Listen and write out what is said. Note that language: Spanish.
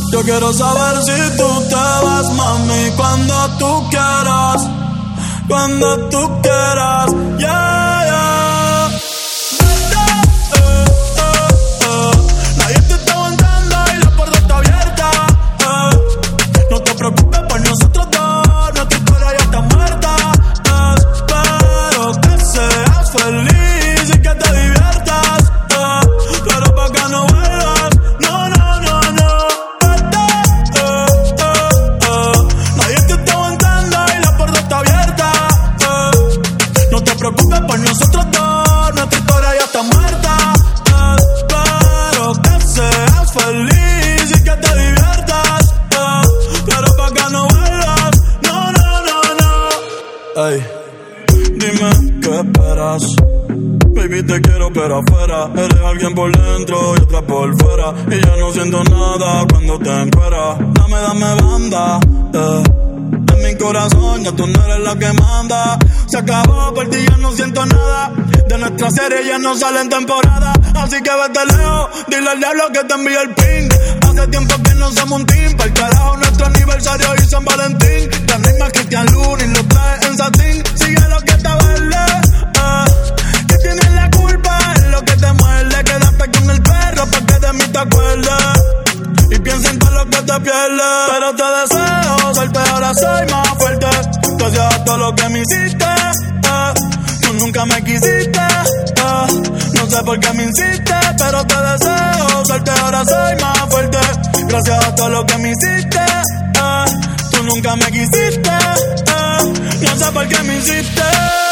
Yo quiero saber si tú te vas, mami, cuando tú quieras. Cuando tú quieras, yeah, yeah. Nadie te está aguantando y la puerta está abierta. No te preocupes por nosotros dos, nuestra historia ya está muerta. Espero que seas feliz y que te diviertas. Pero pa' que no vuelvas, no, no, no, no. Nadie te está aguantando y la puerta está abierta. No te preocupes por nosotros dos, nuestra historia ya está muerta. Espero que seas feliz y que te diviertas. Pero pa' que no vuelvas, no, no, no, no. Ey, dime qué esperas. Baby, te quiero pero afuera. Eres alguien por dentro y otra por fuera. Y ya no siento nada cuando te encueras. Dame banda, en mi corazón ya tú no eres la que manda. Se acabó, por ti ya no siento nada. De nuestra serie ya no sale en temporada. Así que vete lejos, dile al diablo que te envíe el ping. Hace tiempo que no somos un team. Pa'l carajo nuestro aniversario y San Valentín. La misma Cristian Lunin lo trae en satín. Sigue lo que te verde, que tienes la culpa, es lo que te muerde. Quédate con el perro pa' que de mí te acuerdes. Y piensa en todo lo que te pierdes. Pero te deseo suerte, ahora soy más fuerte. Gracias a todo lo que me hiciste. Tú nunca me quisiste. No sé por qué me insistes, pero te deseo suerte, ahora soy más fuerte. Gracias a todo lo que me hiciste. Tú nunca me quisiste. No sé por qué me insistes.